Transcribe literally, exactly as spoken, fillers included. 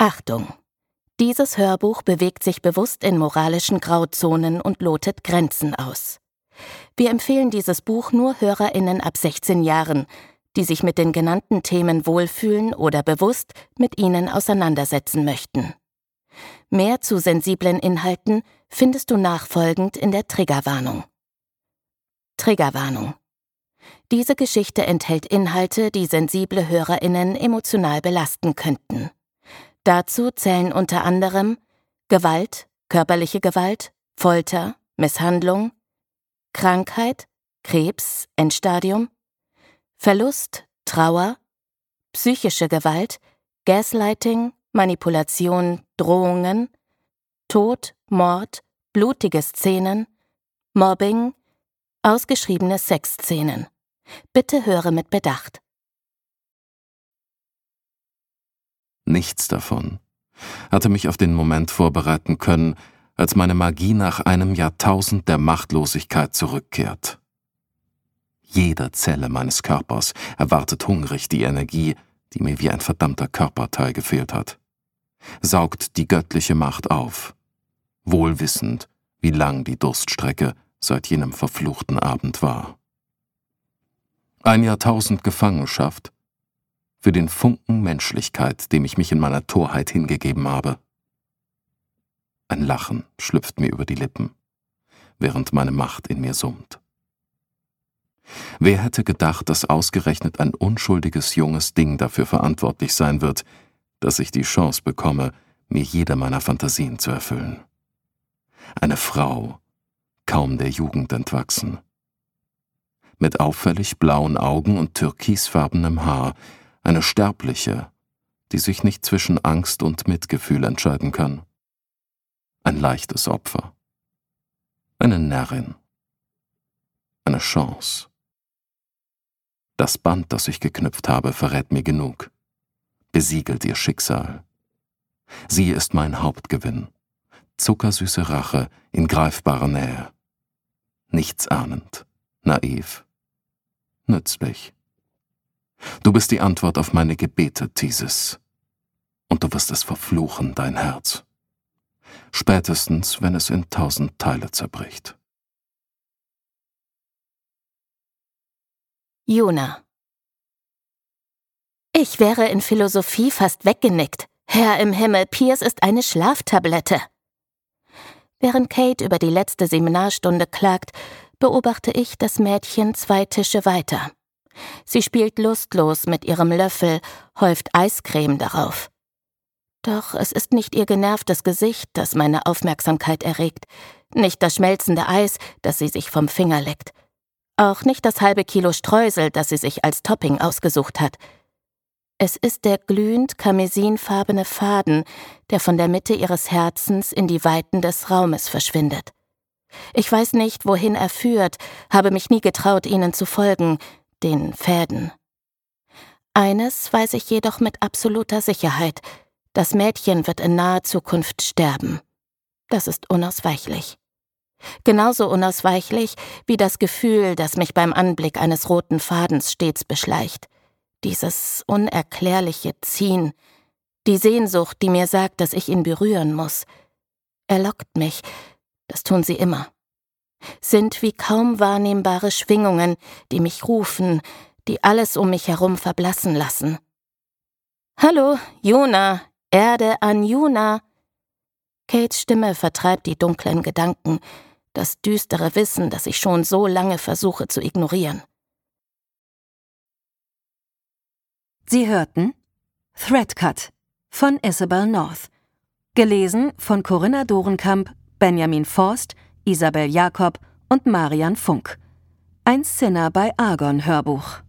Achtung! Dieses Hörbuch bewegt sich bewusst in moralischen Grauzonen und lotet Grenzen aus. Wir empfehlen dieses Buch nur HörerInnen ab sechzehn Jahren, die sich mit den genannten Themen wohlfühlen oder bewusst mit ihnen auseinandersetzen möchten. Mehr zu sensiblen Inhalten findest du nachfolgend in der Triggerwarnung. Triggerwarnung. Diese Geschichte enthält Inhalte, die sensible HörerInnen emotional belasten könnten. Dazu zählen unter anderem Gewalt, körperliche Gewalt, Folter, Misshandlung, Krankheit, Krebs, Endstadium, Verlust, Trauer, psychische Gewalt, Gaslighting, Manipulation, Drohungen, Tod, Mord, blutige Szenen, Mobbing, ausgeschriebene Sexszenen. Bitte höre mit Bedacht. Nichts davon hatte mich auf den Moment vorbereiten können, als meine Magie nach einem Jahrtausend der Machtlosigkeit zurückkehrt. Jede Zelle meines Körpers erwartet hungrig die Energie, die mir wie ein verdammter Körperteil gefehlt hat, saugt die göttliche Macht auf, wohlwissend, wie lang die Durststrecke seit jenem verfluchten Abend war. Ein Jahrtausend Gefangenschaft für den Funken Menschlichkeit, dem ich mich in meiner Torheit hingegeben habe. Ein Lachen schlüpft mir über die Lippen, während meine Macht in mir summt. Wer hätte gedacht, dass ausgerechnet ein unschuldiges junges Ding dafür verantwortlich sein wird, dass ich die Chance bekomme, mir jede meiner Fantasien zu erfüllen. Eine Frau, kaum der Jugend entwachsen. Mit auffällig blauen Augen und türkisfarbenem Haar, eine Sterbliche, die sich nicht zwischen Angst und Mitgefühl entscheiden kann. Ein leichtes Opfer. Eine Närrin. Eine Chance. Das Band, das ich geknüpft habe, verrät mir genug. Besiegelt ihr Schicksal. Sie ist mein Hauptgewinn. Zuckersüße Rache in greifbarer Nähe. Nichtsahnend, naiv, nützlich. Du bist die Antwort auf meine Gebete, Thesis. Und du wirst es verfluchen, dein Herz. Spätestens, wenn es in tausend Teile zerbricht. Juna. Ich wäre in Philosophie fast weggenickt. Herr im Himmel, Pierce ist eine Schlaftablette. Während Kate über die letzte Seminarstunde klagt, beobachte ich das Mädchen zwei Tische weiter. Sie spielt lustlos mit ihrem Löffel, häuft Eiscreme darauf. Doch es ist nicht ihr genervtes Gesicht, das meine Aufmerksamkeit erregt, nicht das schmelzende Eis, das sie sich vom Finger leckt, auch nicht das halbe Kilo Streusel, das sie sich als Topping ausgesucht hat. Es ist der glühend karmesinfarbene Faden, der von der Mitte ihres Herzens in die Weiten des Raumes verschwindet. Ich weiß nicht, wohin er führt, habe mich nie getraut, ihnen zu folgen, den Fäden. Eines weiß ich jedoch mit absoluter Sicherheit: Das Mädchen wird in naher Zukunft sterben. Das ist unausweichlich. Genauso unausweichlich wie das Gefühl, das mich beim Anblick eines roten Fadens stets beschleicht. Dieses unerklärliche Ziehen, die Sehnsucht, die mir sagt, dass ich ihn berühren muss. Er lockt mich, das tun sie immer. Sind wie kaum wahrnehmbare Schwingungen, die mich rufen, die alles um mich herum verblassen lassen. »Hallo, Juna, Erde an Juna!« Kates Stimme vertreibt die dunklen Gedanken, das düstere Wissen, das ich schon so lange versuche zu ignorieren. Sie hörten Threadcut von Isabel North, gelesen von Corinna Dorenkamp, Benjamin Forst, Isabel Jakob und Marian Funk. Ein Sinner bei Argon Hörbuch.